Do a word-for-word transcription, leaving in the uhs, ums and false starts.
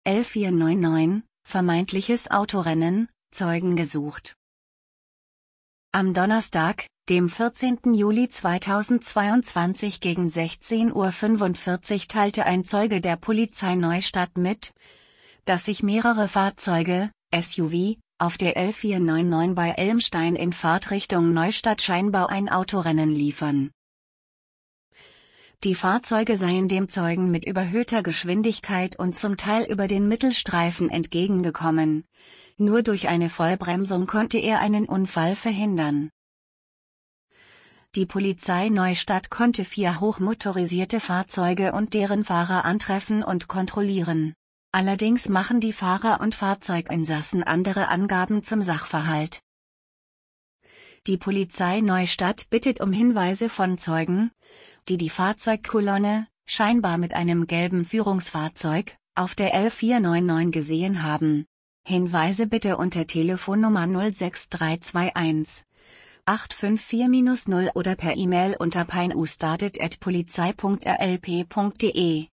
L vier neun neun, vermeintliches Autorennen, Zeugen gesucht. Am Donnerstag, dem vierzehnten Juli zweitausendzweiundzwanzig gegen sechzehn Uhr fünfundvierzig teilte ein Zeuge der Polizei Neustadt mit, dass sich mehrere Fahrzeuge, S U V, auf der L vier neun neun bei Elmstein in Fahrtrichtung Neustadt scheinbar ein Autorennen liefern. Die Fahrzeuge seien dem Zeugen mit überhöhter Geschwindigkeit und zum Teil über den Mittelstreifen entgegengekommen. Nur durch eine Vollbremsung konnte er einen Unfall verhindern. Die Polizei Neustadt konnte vier hochmotorisierte Fahrzeuge und deren Fahrer antreffen und kontrollieren. Allerdings machen die Fahrer und Fahrzeuginsassen andere Angaben zum Sachverhalt. Die Polizei Neustadt bittet um Hinweise von Zeugen, die die Fahrzeugkolonne, scheinbar mit einem gelben Führungsfahrzeug, auf der L vier neun neun gesehen haben. Hinweise bitte unter Telefonnummer null sechs drei zwei eins acht fünf vier null oder per E-Mail unter peinustadit at polizei punkt r l p punkt d e.